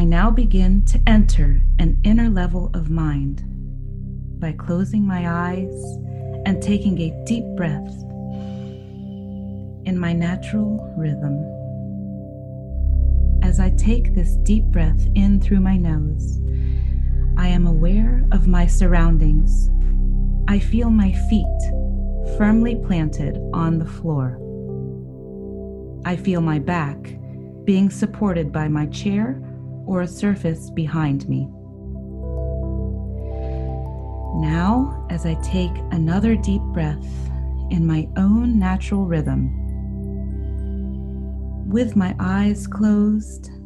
now begin to enter an inner level of mind by closing my eyes and taking a deep breath in my natural rhythm. As I take this deep breath in through my nose, I am aware of my surroundings. I feel my feet firmly planted on the floor. I feel my back being supported by my chair or a surface behind me. Now, as I take another deep breath in my own natural rhythm, with my eyes closed